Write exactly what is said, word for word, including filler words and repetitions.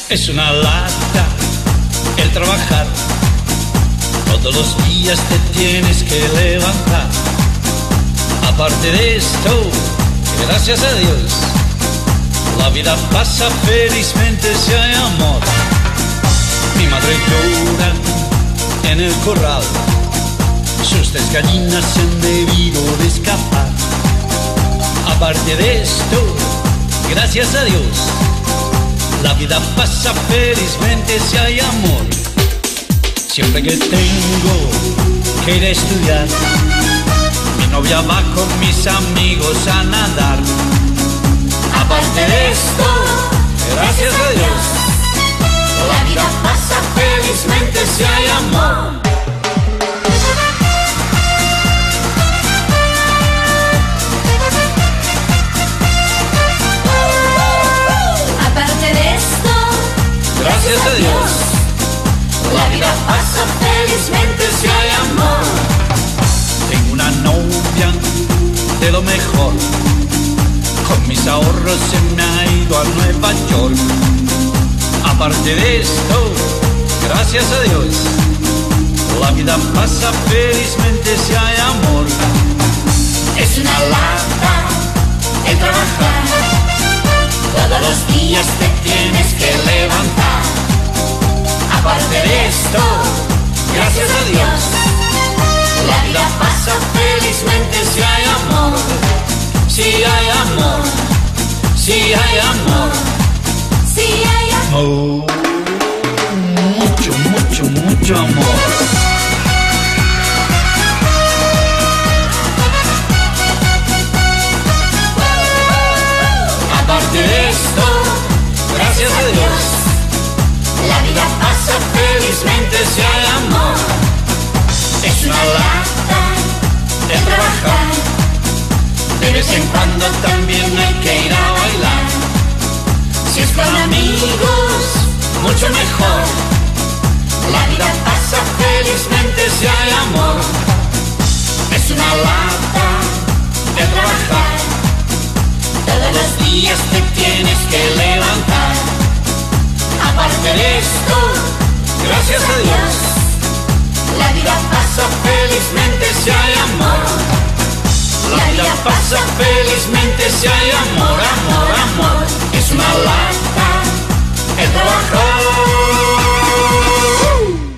Es una lata el trabajar, todos los días te tienes que levantar. Aparte de esto, gracias a Dios, la vida pasa felizmente si hay amor. Mi madre llora en el corral, sus tres gallinas se han debido de escapar. Aparte de esto, gracias a Dios, la vida pasa felizmente si hay amor. Siempre que tengo que ir a estudiar, mi novia va con mis amigos a nadar. Aparte de esto, gracias a Dios, la vida pasa felizmente si hay amor. Aparte de esto, Gracias a Dios, la vida pasa felizmente si hay amor. tengo una novia de lo mejor, con mis ahorros se me ha ido a Nueva York. Aparte de esto, gracias a Dios, la vida pasa felizmente si hay amor. Es una lata el trabajar, todos los días te tienes que levantar. Aparte de esto, Gracias a Dios, la vida pasa felizmente si hay amor. si hay amor, si hay amor. Si hay amor. Oh, mucho, mucho, mucho amor. Aparte de esto, gracias a Dios, La vida pasa felizmente si hay amor. Es una lata de trabajar, de vez en cuando también hay que ir a bailar. Si es con amigos, mucho mejor. La vida pasa felizmente si hay amor. Es una lata de trabajar, todos los días te tienes que levantar. Aparte de esto, gracias a Dios, La vida pasa felizmente si hay amor. La vida pasa felizmente